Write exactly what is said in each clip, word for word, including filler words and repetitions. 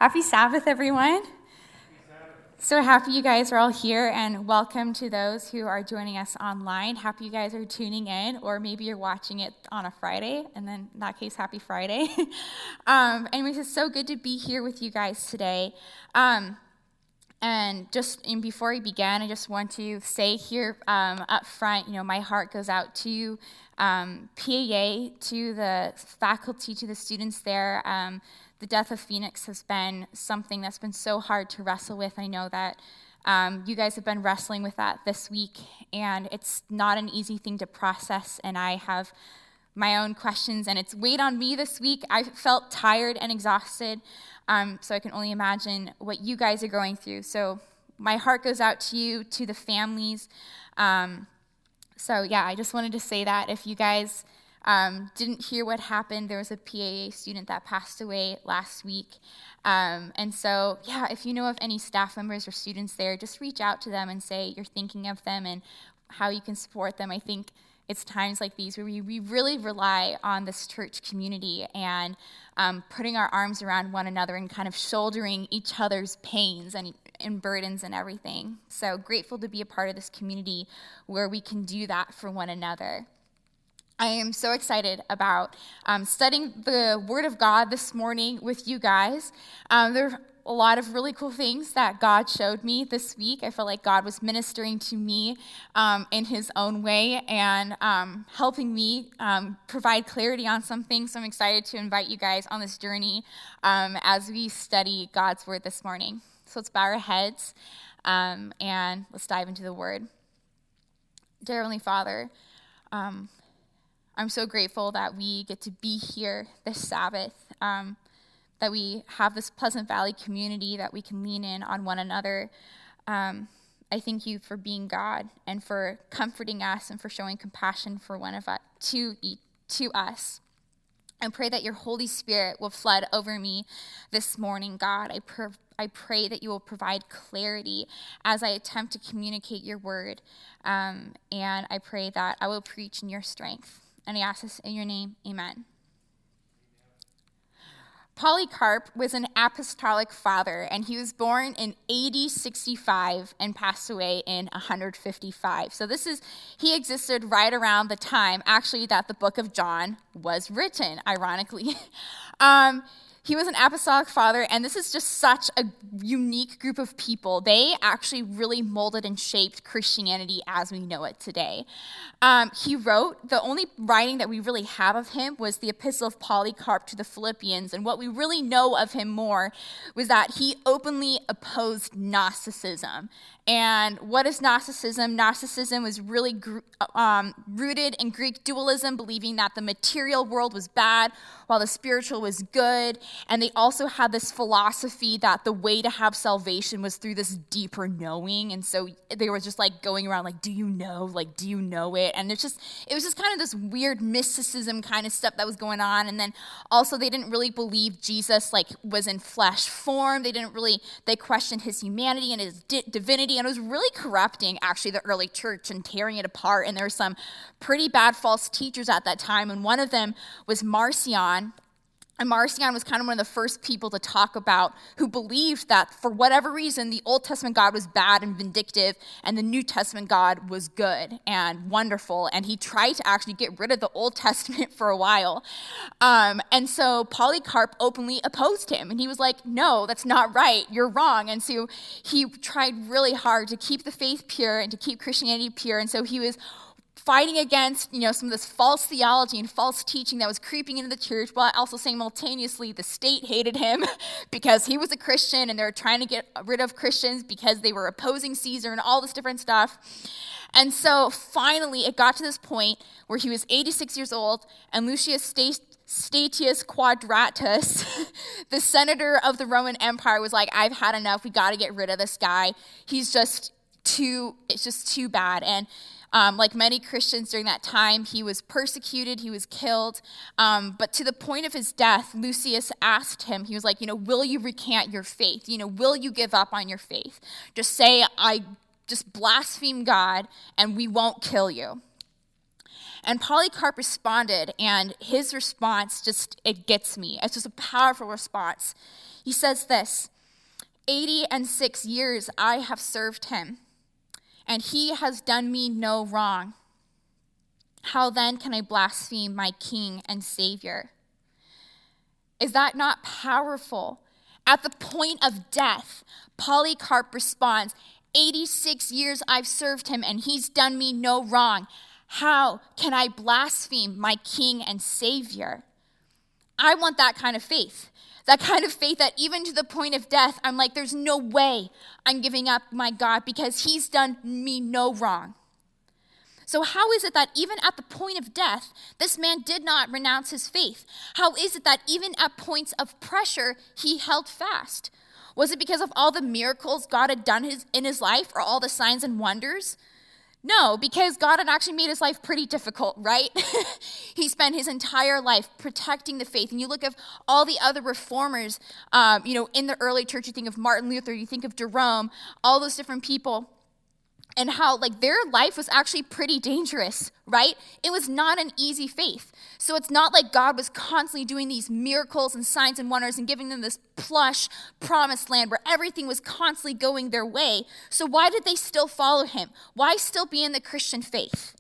Happy Sabbath, everyone. So happy you guys are all here, and welcome to those who are joining us online. Happy you guys are tuning in, or maybe you're watching it on a Friday, and then in that case, happy Friday. um, anyways, it's so good to be here with you guys today. Um, and just and before we begin, I just want to say here um, up front, you know, my heart goes out to um, P A A, to the faculty, to the students there. Um, The death of Phoenix has been something that's been so hard to wrestle with. I know that um, you guys have been wrestling with that this week, and it's not an easy thing to process, and I have my own questions, and it's weighed on me this week. I felt tired and exhausted, um, so I can only imagine what you guys are going through. So my heart goes out to you, to the families. Um, so yeah, I just wanted to say that if you guys Um, didn't hear what happened, there was a P A A student that passed away last week. Um, and so, yeah, if you know of any staff members or students there, just reach out to them and say you're thinking of them and how you can support them. I think it's times like these where we, we really rely on this church community and um, putting our arms around one another and kind of shouldering each other's pains and, and burdens and everything. So grateful to be a part of this community where we can do that for one another. I am so excited about um, studying the Word of God this morning with you guys. Um, there are a lot of really cool things that God showed me this week. I felt like God was ministering to me um, in His own way and um, helping me um, provide clarity on some things. So I'm excited to invite you guys on this journey um, as we study God's Word this morning. So let's bow our heads um, and let's dive into the Word. Dear Heavenly Father, um, I'm so grateful that we get to be here this Sabbath, um, that we have this Pleasant Valley community, that we can lean in on one another. Um, I thank you for being God and for comforting us and for showing compassion for one of us, to, to us. I pray that your Holy Spirit will flood over me this morning, God. I, pr- I pray that you will provide clarity as I attempt to communicate your word. Um, and I pray that I will preach in your strength. And I ask this in your name, amen. Polycarp was an apostolic father, and he was born in A D sixty-five and passed away in one hundred fifty-five. So this is, he existed right around the time, actually, that the book of John was written, ironically. um, He was an apostolic father, and this is just such a unique group of people. They actually really molded and shaped Christianity as we know it today. Um, he wrote, the only writing that we really have of him was the Epistle of Polycarp to the Philippians, and what we really know of him more was that he openly opposed Gnosticism. And what is Gnosticism? Gnosticism was really um, rooted in Greek dualism, believing that the material world was bad while the spiritual was good. And they also had this philosophy that the way to have salvation was through this deeper knowing. And so they were just like going around like, do you know? Like, do you know it? And it's just, it was just kind of this weird mysticism kind of stuff that was going on. And then also they didn't really believe Jesus like was in flesh form. They didn't really, they questioned his humanity and his di- divinity. And it was really corrupting, actually, the early church and tearing it apart. And there were some pretty bad false teachers at that time. And one of them was Marcion. And Marcion was kind of one of the first people to talk about who believed that for whatever reason, the Old Testament God was bad and vindictive, and the New Testament God was good and wonderful. And he tried to actually get rid of the Old Testament for a while. Um, and so Polycarp openly opposed him. And he was like, no, that's not right. You're wrong. And so he tried really hard to keep the faith pure and to keep Christianity pure. And so he was fighting against, you know, some of this false theology and false teaching that was creeping into the church, while also simultaneously the state hated him because he was a Christian and they were trying to get rid of Christians because they were opposing Caesar and all this different stuff. And so finally it got to this point where he was eighty-six years old, and Lucius Statius Quadratus, the senator of the Roman Empire, was like, I've had enough. We got to get rid of this guy. He's just too, it's just too bad. And Um, like many Christians during that time, he was persecuted, he was killed. Um, but to the point of his death, Lucius asked him, he was like, you know, will you recant your faith? You know, will you give up on your faith? Just say, I just blaspheme God and we won't kill you. And Polycarp responded, and his response just, it gets me. It's just a powerful response. He says this, eighty and six years I have served him, and he has done me no wrong. How then can I blaspheme my King and Savior? Is that not powerful? At the point of death, Polycarp responds, eighty-six years I've served him and he's done me no wrong. How can I blaspheme my King and Savior? I want that kind of faith. That kind of faith that even to the point of death, I'm like, there's no way I'm giving up my God because he's done me no wrong. So how is it that even at the point of death, this man did not renounce his faith? How is it that even at points of pressure, he held fast? Was it because of all the miracles God had done his, in his life or all the signs and wonders? No, because God had actually made his life pretty difficult, right? He spent his entire life protecting the faith. And you look at all the other reformers, um, you know, in the early church, you think of Martin Luther, you think of Jerome, all those different people, and how like their life was actually pretty dangerous, right? It was not an easy faith. So it's not like God was constantly doing these miracles and signs and wonders and giving them this plush promised land where everything was constantly going their way. So why did they still follow him? Why still be in the Christian faith?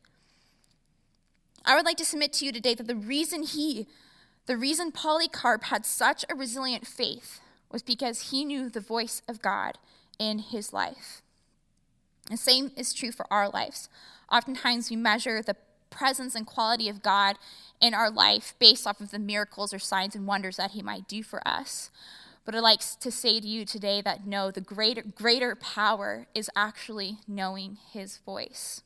I would like to submit to you today that the reason he, the reason Polycarp had such a resilient faith was because he knew the voice of God in his life. The same is true for our lives. Oftentimes we measure the presence and quality of God in our life based off of the miracles or signs and wonders that he might do for us. But I'd like to say to you today that no, the greater, greater power is actually knowing his voice.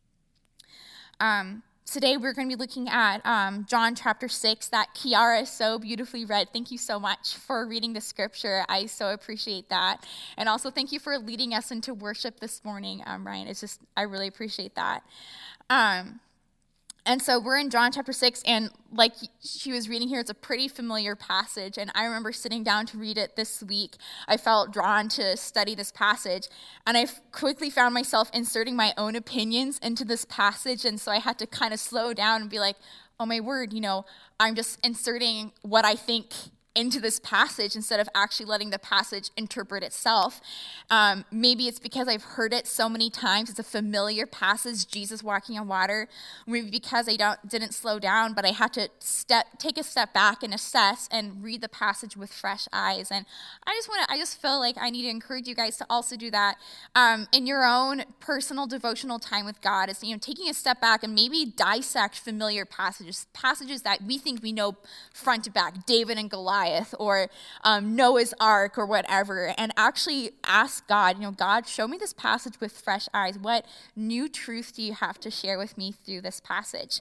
Um, today we're going to be looking at um, John chapter six that Kiara so beautifully read. Thank you so much for reading the scripture. I so appreciate that. And also thank you for leading us into worship this morning, um, Ryan. It's just, I really appreciate that. Um, and so we're in John chapter six, and like she was reading here, it's a pretty familiar passage. And I remember sitting down to read it this week. I felt drawn to study this passage, and I quickly found myself inserting my own opinions into this passage. And so I had to kind of slow down and be like, oh my word, you know, I'm just inserting what I think into this passage instead of actually letting the passage interpret itself. Um, maybe it's because I've heard it so many times. It's a familiar passage, Jesus walking on water. Maybe because I don't didn't slow down, but I had to step, take a step back and assess and read the passage with fresh eyes. And I just want to, I just feel like I need to encourage you guys to also do that um, in your own personal devotional time with God. Is, you know, taking a step back and maybe dissect familiar passages, passages that we think we know front to back, David and Goliath, or um, Noah's Ark or whatever, and actually ask God, you know, God, show me this passage with fresh eyes. What new truth do you have to share with me through this passage?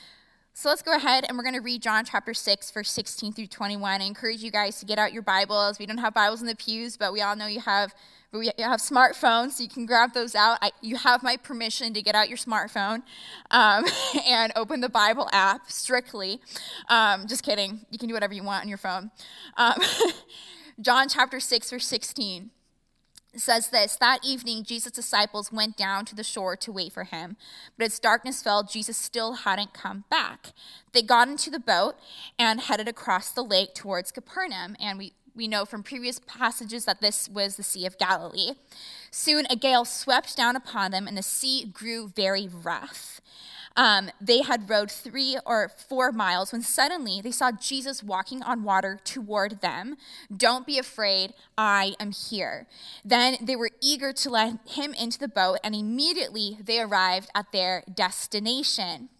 So let's go ahead and we're going to read John chapter six, verse sixteen through twenty-one. I encourage you guys to get out your Bibles. We don't have Bibles in the pews, but we all know you have we have smartphones, so you can grab those out. I, you have my permission to get out your smartphone um, and open the Bible app strictly. Um, just kidding. You can do whatever you want on your phone. Um, John chapter six, verse sixteen. It says this, that evening, Jesus' disciples went down to the shore to wait for him. But as darkness fell, Jesus still hadn't come back. They got into the boat and headed across the lake towards Capernaum. And we, we know from previous passages that this was the Sea of Galilee. Soon a gale swept down upon them, and the sea grew very rough. Um, they had rowed three or four miles when suddenly they saw Jesus walking on water toward them. Don't be afraid, I am here. Then they were eager to let him into the boat, and immediately they arrived at their destination.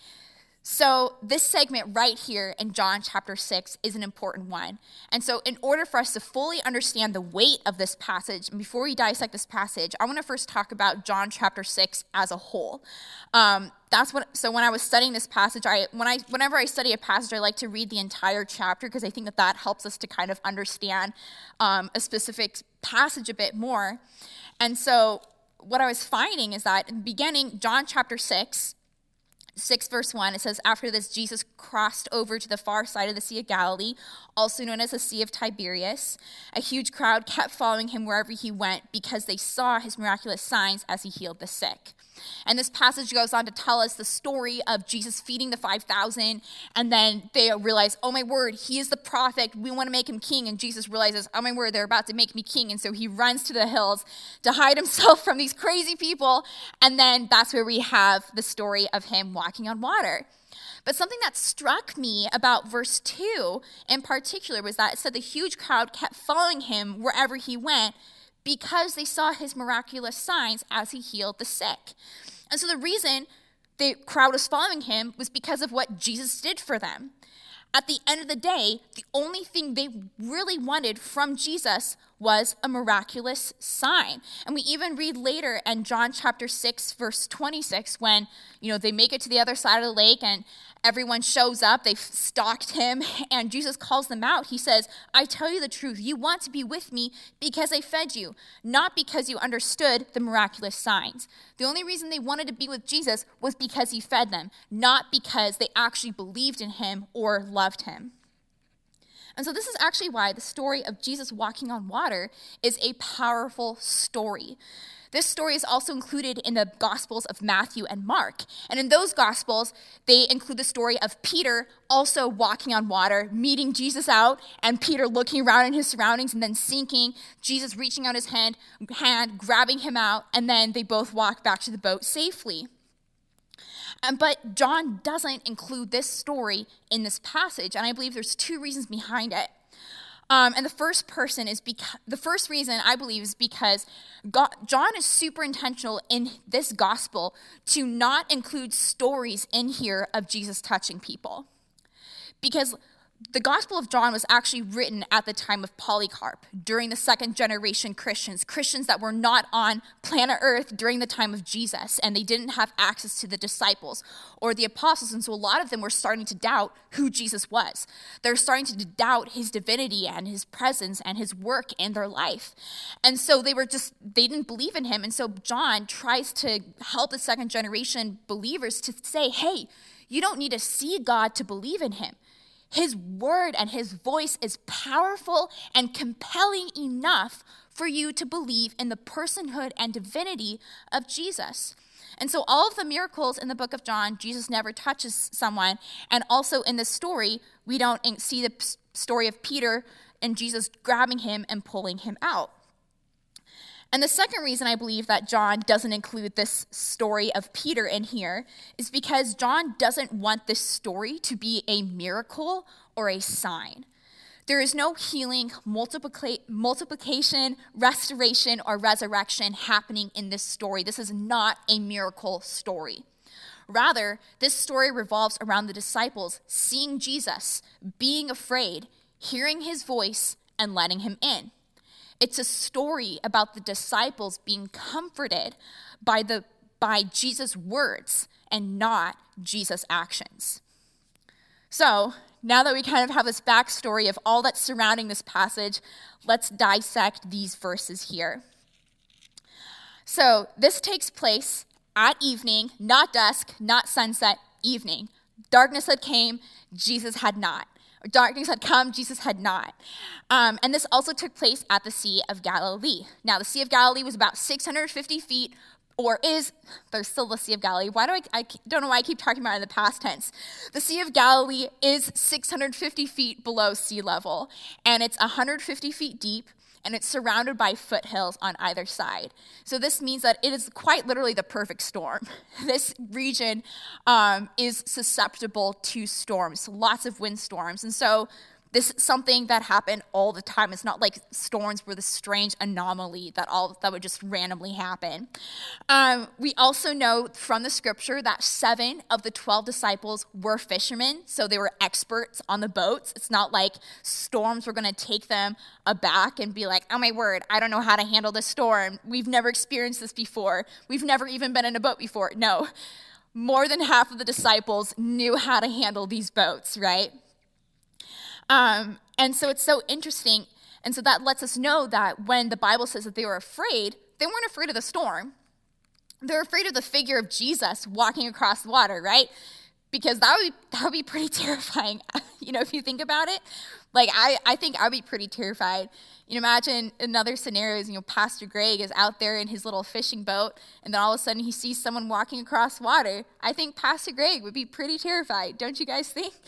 So this segment right here in John chapter six is an important one. And so in order for us to fully understand the weight of this passage, and before we dissect this passage, I want to first talk about John chapter six as a whole. Um, that's what. So when I was studying this passage, I when I whenever I study a passage, I like to read the entire chapter because I think that that helps us to kind of understand um, a specific passage a bit more. And so what I was finding is that in the beginning, John chapter six, six verse one, it says, after this, Jesus crossed over to the far side of the Sea of Galilee, also known as the Sea of Tiberias. A huge crowd kept following him wherever he went because they saw his miraculous signs as he healed the sick. And this passage goes on to tell us the story of Jesus feeding the five thousand, and then they realize, oh my word, he is the prophet, we want to make him king, and Jesus realizes, oh my word, they're about to make me king, and so he runs to the hills to hide himself from these crazy people, and then that's where we have the story of him walking on water. But something that struck me about verse two in particular was that it said the huge crowd kept following him wherever he went because they saw his miraculous signs as he healed the sick. And so the reason the crowd was following him was because of what Jesus did for them. At the end of the day, the only thing they really wanted from Jesus was a miraculous sign. And we even read later in John chapter six, verse twenty-six, when, you know, they make it to the other side of the lake and everyone shows up, they've stalked him, and Jesus calls them out. He says, I tell you the truth, you want to be with me because I fed you, not because you understood the miraculous signs. The only reason they wanted to be with Jesus was because he fed them, not because they actually believed in him or loved him. And so this is actually why the story of Jesus walking on water is a powerful story. This story is also included in the Gospels of Matthew and Mark. And in those Gospels, they include the story of Peter also walking on water, meeting Jesus out, and Peter looking around in his surroundings and then sinking, Jesus reaching out his hand, hand grabbing him out, and then they both walk back to the boat safely. Um, but John doesn't include this story in this passage, and I believe there's two reasons behind it. Um, and the first person is because the first reason I believe is because God, John is super intentional in this gospel to not include stories in here of Jesus touching people, because the Gospel of John was actually written at the time of Polycarp, during the second generation Christians, Christians that were not on planet Earth during the time of Jesus, and they didn't have access to the disciples or the apostles, and so a lot of them were starting to doubt who Jesus was. They're starting to doubt his divinity and his presence and his work in their life. And so they were just, they didn't believe in him, and so John tries to help the second generation believers to say, hey, you don't need to see God to believe in him. His word and his voice is powerful and compelling enough for you to believe in the personhood and divinity of Jesus. And so all of the miracles in the book of John, Jesus never touches someone. And also in this story, we don't see the story of Peter and Jesus grabbing him and pulling him out. And the second reason I believe that John doesn't include this story of Peter in here is because John doesn't want this story to be a miracle or a sign. There is no healing, multiplica- multiplication, restoration, or resurrection happening in this story. This is not a miracle story. Rather, this story revolves around the disciples seeing Jesus, being afraid, hearing his voice, and letting him in. It's a story about the disciples being comforted by the by Jesus' words and not Jesus' actions. So, now that we kind of have this backstory of all that's surrounding this passage, let's dissect these verses here. So, this takes place at evening, not dusk, not sunset, evening. Darkness had came, Jesus had not. Darkness had come, Jesus had not. Um, and this also took place at the Sea of Galilee. Now, the Sea of Galilee was about six hundred fifty feet, or is, there's still the Sea of Galilee. Why do I, I don't know why I keep talking about it in the past tense. The Sea of Galilee is six hundred fifty feet below sea level, and it's one hundred fifty feet deep, and it's surrounded by foothills on either side. So this means that it is quite literally the perfect storm. This region um, is susceptible to storms, lots of windstorms. And so this is something that happened all the time. It's not like storms were the strange anomaly that all that would just randomly happen. Um, we also know from the scripture that seven of the twelve disciples were fishermen, so they were experts on the boats. It's not like storms were going to take them aback and be like, oh my word, I don't know how to handle this storm. We've never experienced this before. We've never even been in a boat before. No, more than half of the disciples knew how to handle these boats, right? Um, and so it's so interesting. And so that lets us know that when the Bible says that they were afraid, they weren't afraid of the storm. They're afraid of the figure of Jesus walking across the water, right? Because that would, that would be pretty terrifying, you know, if you think about it. Like, I, I think I'd be pretty terrified. You know, imagine another scenario is, you know, Pastor Greg is out there in his little fishing boat, and then all of a sudden he sees someone walking across water. I think Pastor Greg would be pretty terrified. Don't you guys think?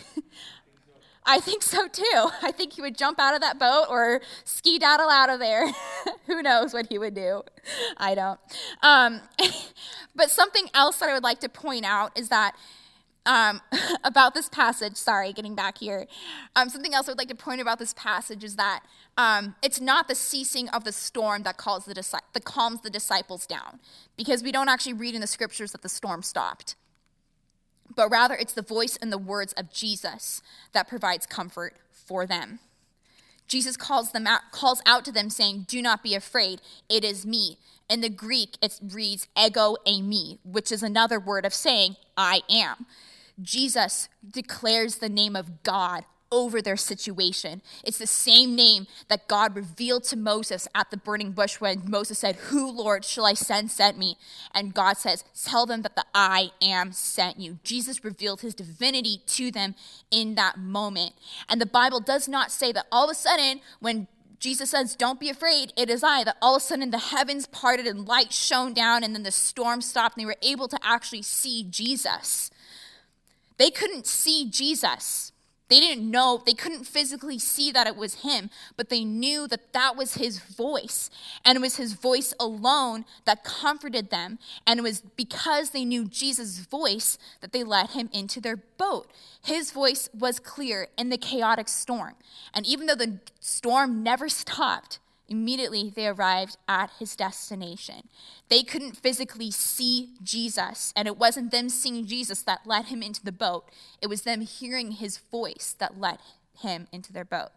I think so too. I think he would jump out of that boat or ski-daddle out of there. Who knows what he would do? I don't. Um, but something else that I would like to point out is that um, about this passage, sorry, getting back here. Um, something else I would like to point about this passage is that um, it's not the ceasing of the storm that calls the disci- that calms the disciples down, because we don't actually read in the scriptures that the storm stopped. But rather, it's the voice and the words of Jesus that provides comfort for them. Jesus calls them out, calls out to them saying, "Do not be afraid, it is me." In the Greek, it reads ego eimi, which is another word of saying, I am. Jesus declares the name of God over their situation. It's the same name that God revealed to Moses at the burning bush when Moses said, "Who, Lord, shall I send sent me?" And God says, "Tell them that the I am sent you." Jesus revealed his divinity to them in that moment. And the Bible does not say that all of a sudden when Jesus says, "Don't be afraid, it is I," that all of a sudden the heavens parted and light shone down and then the storm stopped and they were able to actually see Jesus. They couldn't see Jesus. They didn't know, they couldn't physically see that it was him, but they knew that that was his voice. And it was his voice alone that comforted them. And it was because they knew Jesus' voice that they let him into their boat. His voice was clear in the chaotic storm. And even though the storm never stopped, immediately they arrived at his destination. They couldn't physically see Jesus, and it wasn't them seeing Jesus that led him into the boat. It was them hearing his voice that led him into their boat.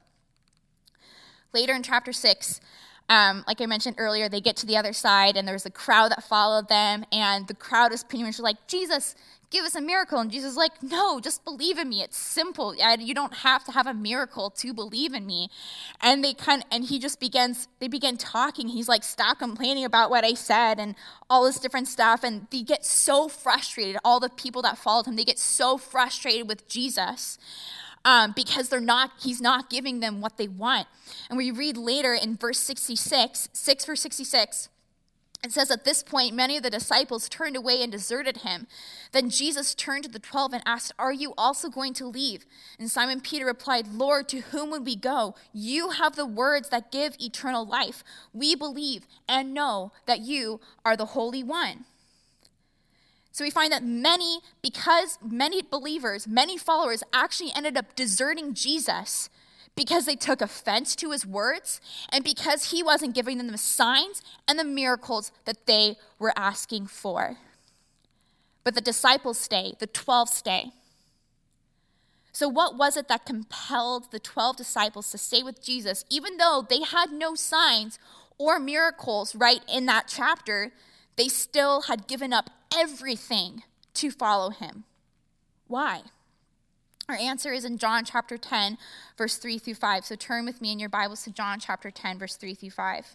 Later in chapter six, um, like I mentioned earlier, they get to the other side, and there's a crowd that followed them, and the crowd is pretty much like, "Jesus, give us a miracle." And Jesus is like, "No, just believe in me. It's simple. You don't have to have a miracle to believe in me." And they kind of, and he just begins, they begin talking. He's like, "Stop complaining about what I said," and all this different stuff. And they get so frustrated. All the people that followed him, they get so frustrated with Jesus um, because they're not, he's not giving them what they want. And we read later in verse sixty-six, six verse sixty-six, it says, "At this point, many of the disciples turned away and deserted him. Then Jesus turned to the twelve and asked, 'Are you also going to leave?' And Simon Peter replied, 'Lord, to whom would we go? You have the words that give eternal life. We believe and know that you are the Holy One.'" So we find that many, because many believers, many followers actually ended up deserting Jesus because they took offense to his words and because he wasn't giving them the signs and the miracles that they were asking for. But the disciples stay, the twelve stay. So what was it that compelled the twelve disciples to stay with Jesus, even though they had no signs or miracles right in that chapter? They still had given up everything to follow him. Why? Our answer is in John chapter ten, verse three through five. So turn with me in your Bibles to John chapter ten, verse three through five.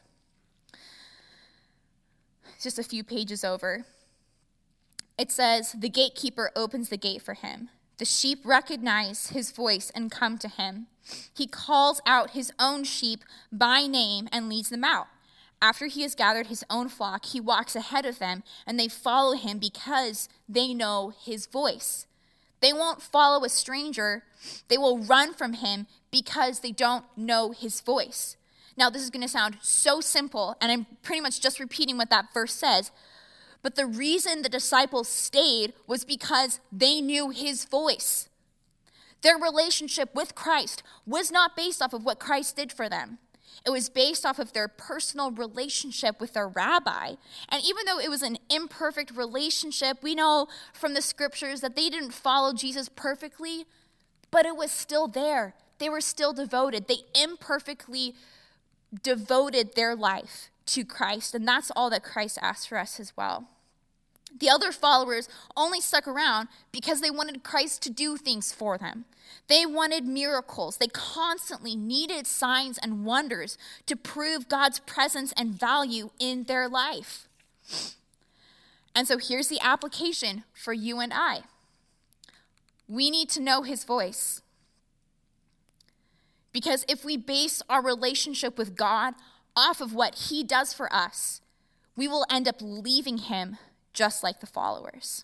It's just a few pages over. It says, "The gatekeeper opens the gate for him. The sheep recognize his voice and come to him. He calls out his own sheep by name and leads them out. After he has gathered his own flock, he walks ahead of them, and they follow him because they know his voice. They won't follow a stranger. They will run from him because they don't know his voice." Now, this is going to sound so simple, and I'm pretty much just repeating what that verse says. But the reason the disciples stayed was because they knew his voice. Their relationship with Christ was not based off of what Christ did for them. It was based off of their personal relationship with their rabbi. And even though it was an imperfect relationship, we know from the scriptures that they didn't follow Jesus perfectly, but it was still there. They were still devoted. They imperfectly devoted their life to Christ, and that's all that Christ asked for us as well. The other followers only stuck around because they wanted Christ to do things for them. They wanted miracles. They constantly needed signs and wonders to prove God's presence and value in their life. And so here's the application for you and I. We need to know his voice. Because if we base our relationship with God off of what he does for us, we will end up leaving him just like the followers.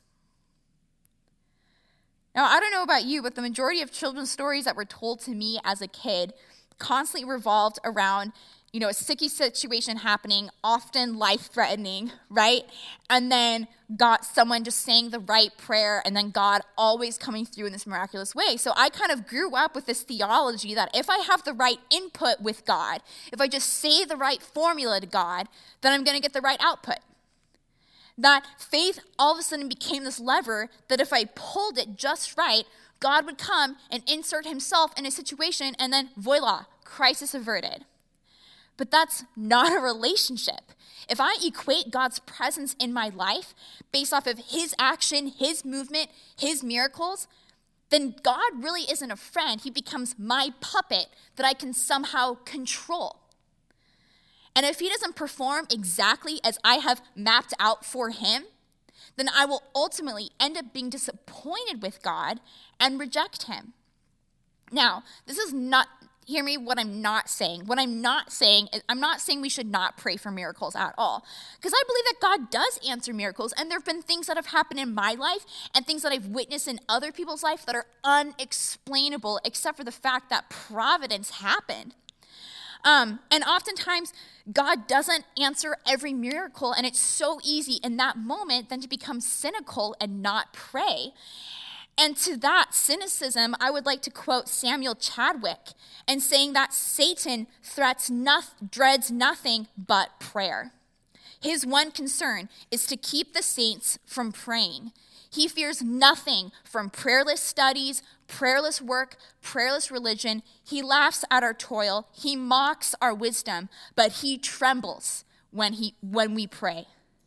Now, I don't know about you, but the majority of children's stories that were told to me as a kid constantly revolved around, you know, a sticky situation happening, often life-threatening, right? And then got someone just saying the right prayer, and then God always coming through in this miraculous way. So I kind of grew up with this theology that if I have the right input with God, if I just say the right formula to God, then I'm going to get the right output. That faith all of a sudden became this lever that if I pulled it just right, God would come and insert himself in a situation, and then voila, crisis averted. But that's not a relationship. If I equate God's presence in my life based off of his action, his movement, his miracles, then God really isn't a friend. He becomes my puppet that I can somehow control. And if he doesn't perform exactly as I have mapped out for him, then I will ultimately end up being disappointed with God and reject him. Now, this is not, hear me, what I'm not saying. What I'm not saying is, I'm not saying we should not pray for miracles at all. Because I believe that God does answer miracles, and there have been things that have happened in my life and things that I've witnessed in other people's life that are unexplainable, except for the fact that providence happened. Um, and oftentimes, God doesn't answer every miracle, and it's so easy in that moment then to become cynical and not pray. And to that cynicism, I would like to quote Samuel Chadwick and saying that Satan threats noth- dreads nothing but prayer. His one concern is to keep the saints from praying. He fears nothing from prayerless studies, prayerless work, prayerless religion. He laughs at our toil. He mocks our wisdom, but he trembles when he when we pray.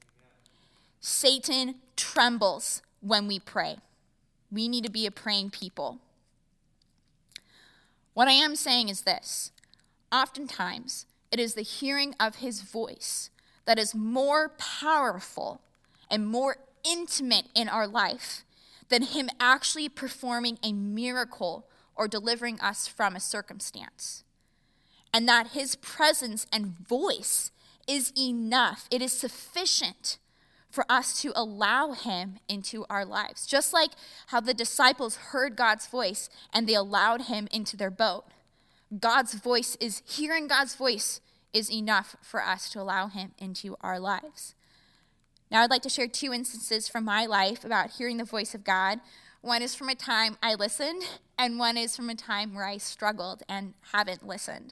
Satan trembles when we pray. We need to be a praying people. What I am saying is this. Oftentimes, it is the hearing of his voice that is more powerful and more intimate in our life than him actually performing a miracle or delivering us from a circumstance. And that his presence and voice is enough. It is sufficient for us to allow him into our lives. Just like how the disciples heard God's voice and they allowed him into their boat. God's voice is, hearing God's voice is enough for us to allow him into our lives. Now, I'd like to share two instances from my life about hearing the voice of God. One is from a time I listened, and one is from a time where I struggled and haven't listened.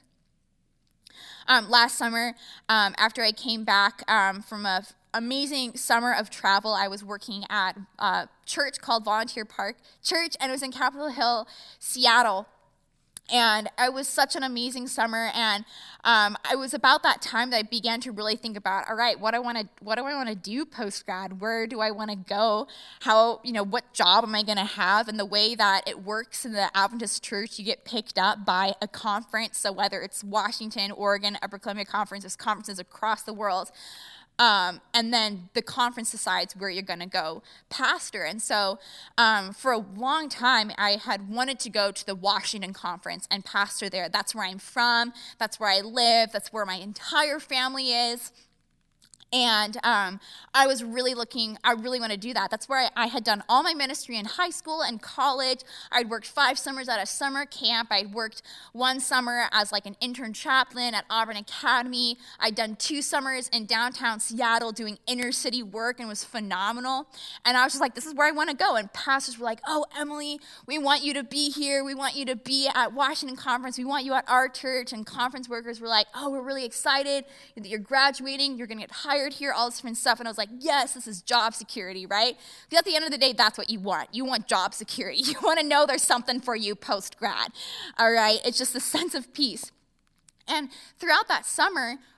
Um, last summer, um, after I came back um, from an amazing summer of travel, I was working at a church called Volunteer Park Church, and it was in Capitol Hill, Seattle. And it was such an amazing summer, and um, it was about that time that I began to really think about, all right, what I want to, what do I want to do post-grad? Where do I want to go? How, you know, what job am I going to have? And the way that it works in the Adventist Church, you get picked up by a conference. So whether it's Washington, Oregon, Upper Columbia Conference, there's conferences across the world. Um, and then the conference decides where you're going to go pastor. And so um, for a long time, I had wanted to go to the Washington conference and pastor there. That's where I'm from. That's where I live. That's where my entire family is. And um, I was really looking, I really want to do that. That's where I, I had done all my ministry in high school and college. I'd worked five summers at a summer camp. I'd worked one summer as like an intern chaplain at Auburn Academy. I'd done two summers in downtown Seattle doing inner city work, and it was phenomenal. And I was just like, this is where I want to go. And pastors were like, oh, Emily, we want you to be here. We want you to be at Washington Conference. We want you at our church. And conference workers were like, oh, we're really excited that you're graduating. You're going to get hired here, all this different stuff. And I was like, yes, this is job security, right? Because at the end of the day, that's what you want. You want job security. You want to know there's something for you post-grad, all right? It's just a sense of peace. And throughout that summer,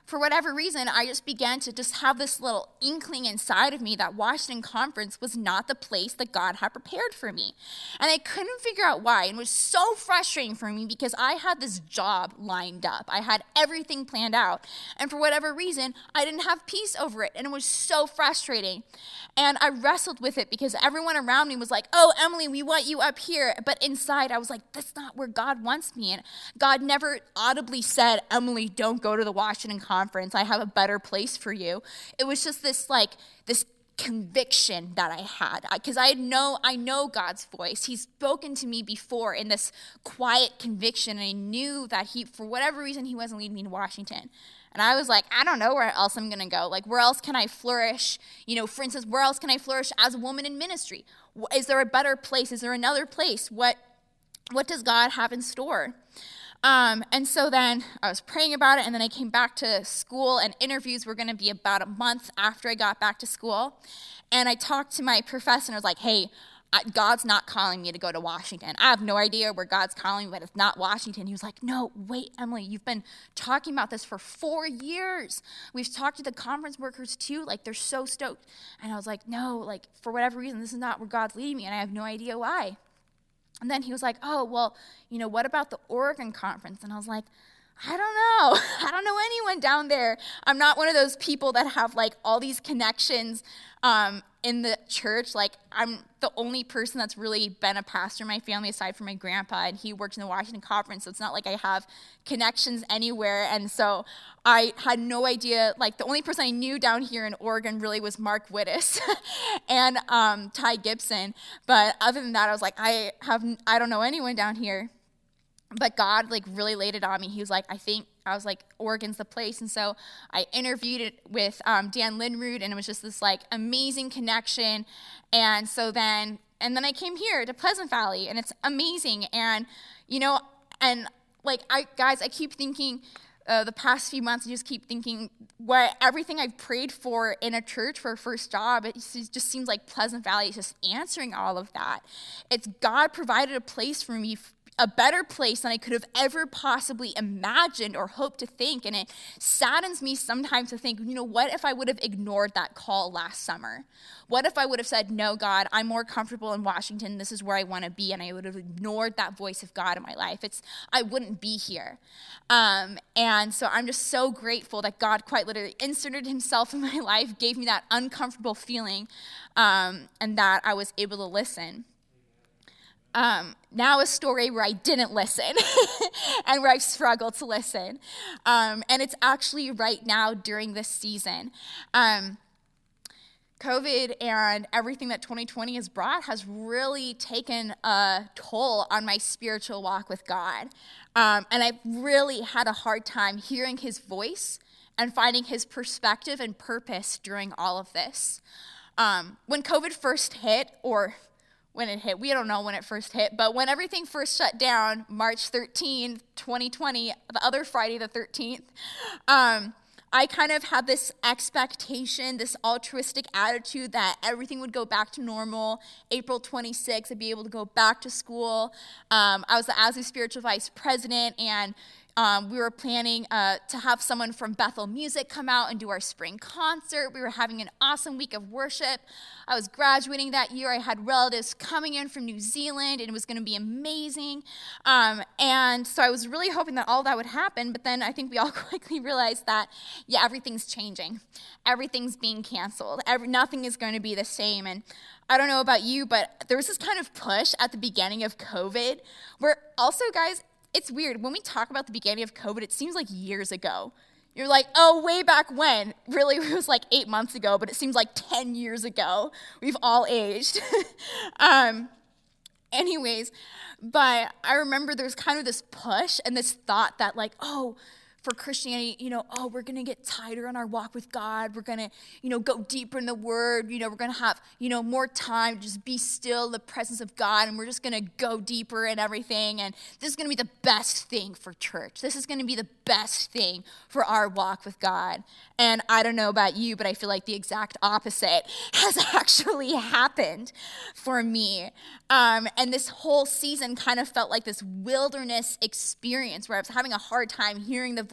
for whatever reason, I just began to just have this little inkling inside of me that Washington Conference was not the place that God had prepared for me. And I couldn't figure out why. And it was so frustrating for me because I had this job lined up. I had everything planned out. And for whatever reason, I didn't have peace over it. And it was so frustrating. And I wrestled with it because everyone around me was like, oh, Emily, we want you up here. But inside, I was like, that's not where God wants me. And God never audibly said, Emily, don't go to the Washington Conference. I have a better place for you. It was just this like, this conviction that I had because I know I know God's voice. He's spoken to me before in this quiet conviction, and I knew that he, for whatever reason, he wasn't leading me to Washington. And I was like, I don't know where else I'm going to go. Like, where else can I flourish? You know, for instance, where else can I flourish as a woman in ministry? Is there a better place? Is there another place? What what does God have in store? Um, and so then I was praying about it, and then I came back to school, and interviews were going to be about a month after I got back to school. And I talked to my professor, and I was like, hey, God's not calling me to go to Washington. I have no idea where God's calling me, but it's not Washington. He was like, no, wait, Emily, you've been talking about this for four years. We've talked to the conference workers too. Like, they're so stoked. And I was like, no, like, for whatever reason, this is not where God's leading me, and I have no idea why. And then he was like, oh, well, you know, what about the Oregon conference? And I was like, I don't know. I don't know anyone down there. I'm not one of those people that have, like, all these connections um, in the church. Like, I'm the only person that's really been a pastor in my family aside from my grandpa, and he worked in the Washington Conference, so it's not like I have connections anywhere. And so I had no idea. Like, the only person I knew down here in Oregon really was Mark Wittes and um, Ty Gibson. But other than that, I was like, I have, I don't know anyone down here. But God, like, really laid it on me. He was like, I think, I was like, Oregon's the place. And so I interviewed it with um, Dan Lindroot, and it was just this, like, amazing connection. And so then, and then I came here to Pleasant Valley, and it's amazing. And, you know, and, like, I guys, I keep thinking, uh, the past few months, I just keep thinking, what everything I've prayed for in a church for a first job, it just seems like Pleasant Valley is just answering all of that. It's God provided a place for me, a better place than I could have ever possibly imagined or hoped to think. And it saddens me sometimes to think, you know, what if I would have ignored that call last summer? What if I would have said, no, God, I'm more comfortable in Washington. This is where I want to be. And I would have ignored that voice of God in my life. It's, I wouldn't be here. Um, and so I'm just so grateful that God quite literally inserted himself in my life, gave me that uncomfortable feeling, um, and that I was able to listen. Um, now a story where I didn't listen and where I've struggled to listen. Um, and it's actually right now during this season. Um, COVID and everything that twenty twenty has brought has really taken a toll on my spiritual walk with God. Um, and I've really had a hard time hearing his voice and finding his perspective and purpose during all of this. Um, when COVID first hit, or when it hit, we don't know when it first hit, but when everything first shut down, March thirteenth, twenty twenty, the other Friday the thirteenth, um, I kind of had this expectation, this altruistic attitude that everything would go back to normal. April twenty-sixth, I'd be able to go back to school. Um, I was the A S U spiritual vice president, and Um, we were planning uh, to have someone from Bethel Music come out and do our spring concert. We were having an awesome week of worship. I was graduating that year. I had relatives coming in from New Zealand, and it was going to be amazing. Um, and so I was really hoping that all that would happen, but then I think we all quickly realized that, yeah, everything's changing. Everything's being canceled. Every, nothing is going to be the same. And I don't know about you, but there was this kind of push at the beginning of COVID where also, guys, it's weird. When we talk about the beginning of COVID, it seems like years ago. You're like, oh, way back when. Really, it was like eight months ago, but it seems like ten years ago. We've all aged. um, anyways, but I remember there's kind of this push and this thought that like, oh, for Christianity, you know, oh, we're going to get tighter on our walk with God. We're going to, you know, go deeper in the word. You know, we're going to have, you know, more time to just be still in the presence of God. And we're just going to go deeper in everything. And this is going to be the best thing for church. This is going to be the best thing for our walk with God. And I don't know about you, but I feel like the exact opposite has actually happened for me. Um, and this whole season kind of felt like this wilderness experience where I was having a hard time hearing the voice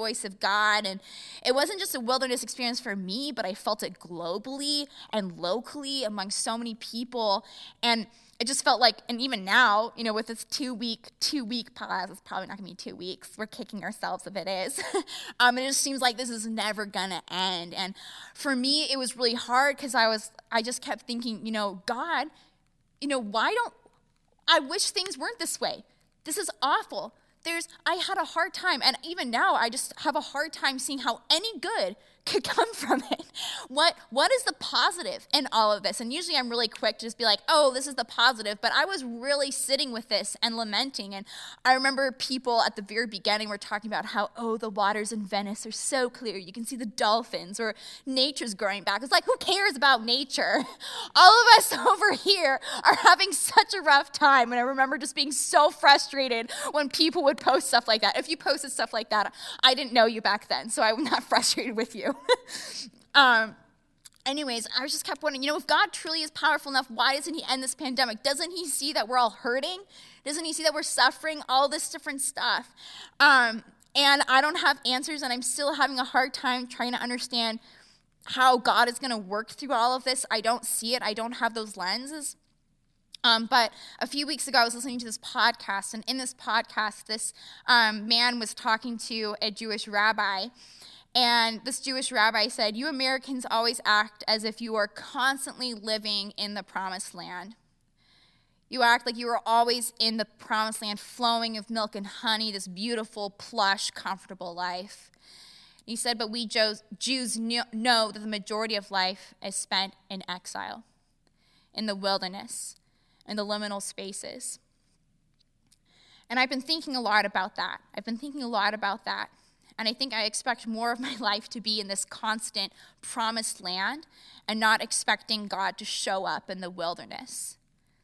voice of God. And it wasn't just a wilderness experience for me, but I felt it globally and locally among so many people. And it just felt like, and even now, you know, with this two-week, two-week pause, it's probably not going to be two weeks. We're kicking ourselves if it is. um, it just seems like this is never going to end. And for me, it was really hard because I was, I just kept thinking, you know, God, you know, why don't, I wish things weren't this way. This is awful. There's, I had a hard time, and even now, I just have a hard time seeing how any good could come from it. What what is the positive in all of this? And usually I'm really quick to just be like, oh, this is the positive, but I was really sitting with this and lamenting. And I remember people at the very beginning were talking about how, oh, the waters in Venice are so clear. You can see the dolphins, or nature's growing back. It's like, who cares about nature? All of us over here are having such a rough time. And I remember just being so frustrated when people would post stuff like that. If you posted stuff like that, I didn't know you back then, so I'm not frustrated with you. um, anyways, I just kept wondering, you know, if God truly is powerful enough, why doesn't he end this pandemic? Doesn't he see that we're all hurting? Doesn't he see that we're suffering? All this different stuff. Um, and I don't have answers, and I'm still having a hard time trying to understand how God is going to work through all of this. I don't see it. I don't have those lenses. Um, but a few weeks ago, I was listening to this podcast, and in this podcast, this um, man was talking to a Jewish rabbi. And this Jewish rabbi said, you Americans always act as if you are constantly living in the promised land. You act like you are always in the promised land, flowing of milk and honey, this beautiful, plush, comfortable life. He said, but we Jews know that the majority of life is spent in exile, in the wilderness, in the liminal spaces. And I've been thinking a lot about that. I've been thinking a lot about that. And I think I expect more of my life to be in this constant promised land and not expecting God to show up in the wilderness.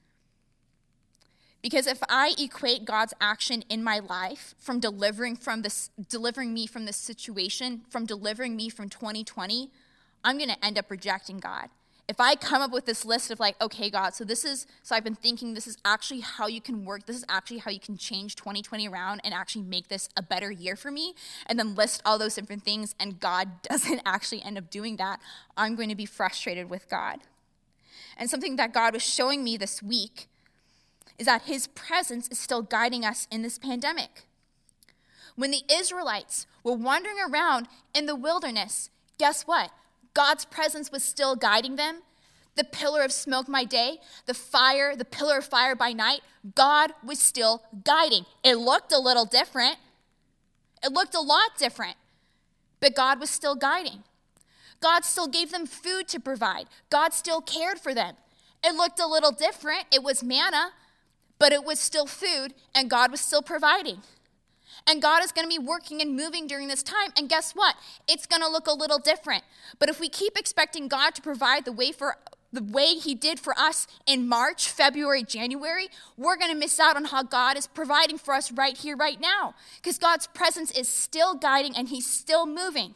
Because if I equate God's action in my life from delivering from this, delivering me from this situation, from delivering me from twenty twenty, I'm going to end up rejecting God. If I come up with this list of like, okay, God, so this is, so I've been thinking this is actually how you can work, this is actually how you can change twenty twenty around and actually make this a better year for me, and then list all those different things, and God doesn't actually end up doing that, I'm going to be frustrated with God. And something that God was showing me this week is that his presence is still guiding us in this pandemic. When the Israelites were wandering around in the wilderness, guess what? God's presence was still guiding them. The pillar of smoke by day, the fire, the pillar of fire by night, God was still guiding. It looked a little different. It looked a lot different, but God was still guiding. God still gave them food to provide. God still cared for them. It looked a little different. It was manna, but it was still food, and God was still providing. And God is going to be working and moving during this time. And guess what? It's going to look a little different. But if we keep expecting God to provide the way for the way he did for us in March, February, January, we're going to miss out on how God is providing for us right here, right now. Because God's presence is still guiding and he's still moving.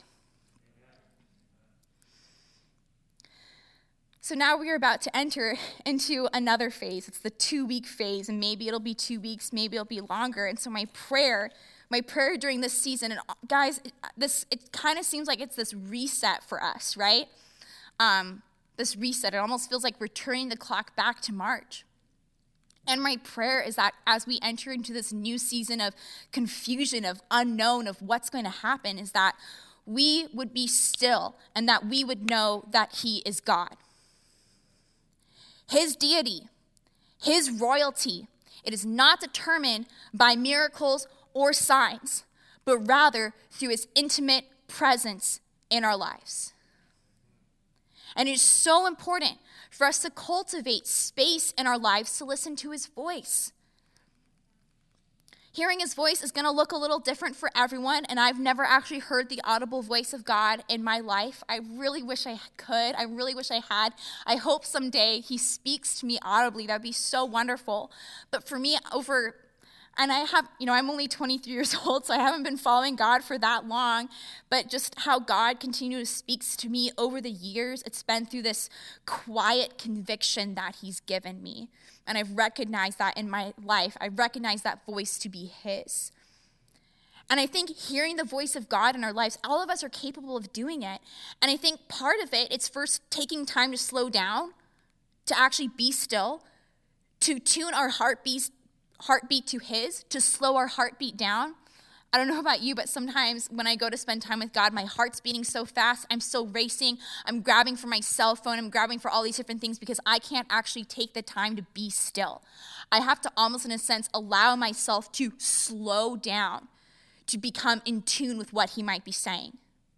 So now we are about to enter into another phase. It's the two-week phase, and maybe it'll be two weeks, maybe it'll be longer. And so my prayer, my prayer during this season, and guys, this it kind of seems like it's this reset for us, right? Um, this reset, it almost feels like we're turning the clock back to March. And my prayer is that as we enter into this new season of confusion, of unknown, of what's going to happen, is that we would be still and that we would know that he is God. His deity, his royalty, it is not determined by miracles or signs, but rather through his intimate presence in our lives. And it is so important for us to cultivate space in our lives to listen to his voice. Hearing his voice is going to look a little different for everyone, and I've never actually heard the audible voice of God in my life. I really wish I could. I really wish I had. I hope someday he speaks to me audibly. That would be so wonderful. But for me, over, and I have, you know, I'm only twenty-three years old, so I haven't been following God for that long, but just how God continues to speak to me over the years, it's been through this quiet conviction that he's given me. And I've recognized that in my life. I recognize that voice to be his. And I think hearing the voice of God in our lives, all of us are capable of doing it. And I think part of it, it's first taking time to slow down, to actually be still, to tune our heartbeat, heartbeat to his, to slow our heartbeat down. I don't know about you, but sometimes when I go to spend time with God, my heart's beating so fast, I'm so racing, I'm grabbing for my cell phone, I'm grabbing for all these different things because I can't actually take the time to be still. I have to almost, in a sense, allow myself to slow down, to become in tune with what he might be saying.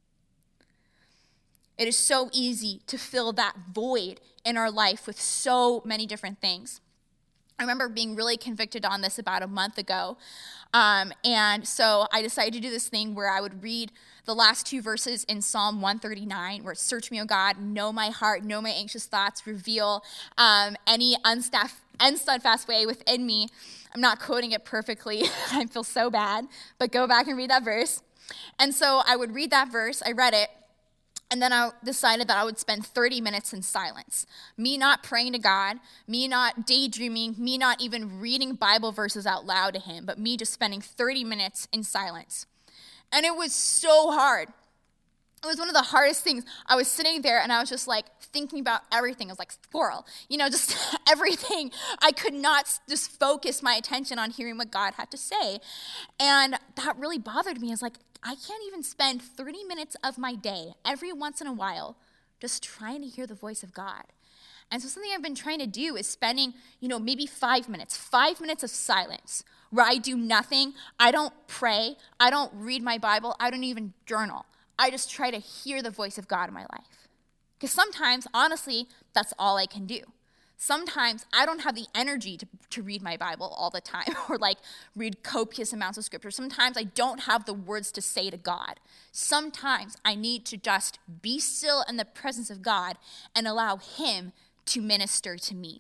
It is so easy to fill that void in our life with so many different things. I remember being really convicted on this about a month ago. Um, and so I decided to do this thing where I would read the last two verses in Psalm one thirty-nine, where search me, O God, know my heart, know my anxious thoughts, reveal um, any unstaff, unsteadfast way within me. I'm not quoting it perfectly. I feel so bad, but go back and read that verse. And so I would read that verse. I read it. And then I decided that I would spend thirty minutes in silence. Me not praying to God, me not daydreaming, me not even reading Bible verses out loud to him, but me just spending thirty minutes in silence. And it was so hard. It was one of the hardest things. I was sitting there and I was just like thinking about everything. I was like squirrel, you know, just everything. I could not just focus my attention on hearing what God had to say. And that really bothered me. I was like, I can't even spend thirty minutes of my day every once in a while just trying to hear the voice of God. And so something I've been trying to do is spending, you know, maybe five minutes, five minutes of silence where I do nothing. I don't pray. I don't read my Bible. I don't even journal. I just try to hear the voice of God in my life. Because sometimes, honestly, that's all I can do. Sometimes I don't have the energy to, to read my Bible all the time or like read copious amounts of scripture. Sometimes I don't have the words to say to God. Sometimes I need to just be still in the presence of God and allow him to minister to me.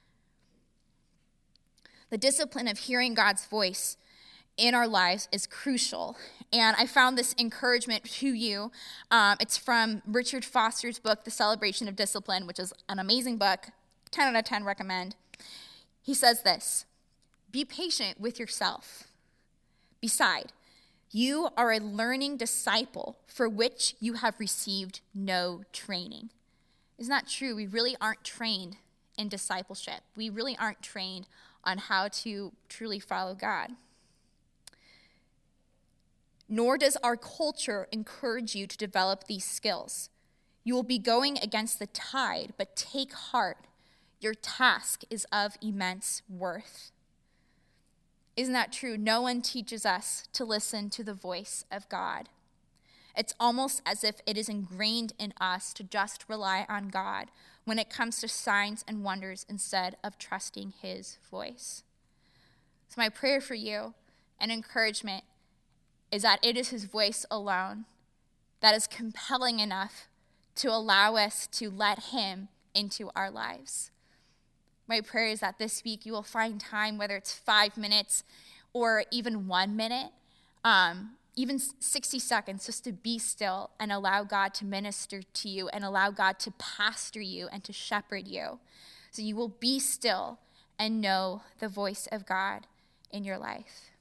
The discipline of hearing God's voice in our lives is crucial. And I found this encouragement to you. Um, it's from Richard Foster's book, The Celebration of Discipline, which is an amazing book. ten out of ten recommend. He says this: be patient with yourself. Beside, you are a learning disciple for which you have received no training. Isn't that true? We really aren't trained in discipleship. We really aren't trained on how to truly follow God. Nor does our culture encourage you to develop these skills. You will be going against the tide, but take heart. Your task is of immense worth. Isn't that true? No one teaches us to listen to the voice of God. It's almost as if it is ingrained in us to just rely on God when it comes to signs and wonders instead of trusting his voice. So my prayer for you and encouragement is that it is his voice alone that is compelling enough to allow us to let him into our lives. My prayer is that this week you will find time, whether it's five minutes or even one minute, um, even sixty seconds, just to be still and allow God to minister to you and allow God to pastor you and to shepherd you. So you will be still and know the voice of God in your life.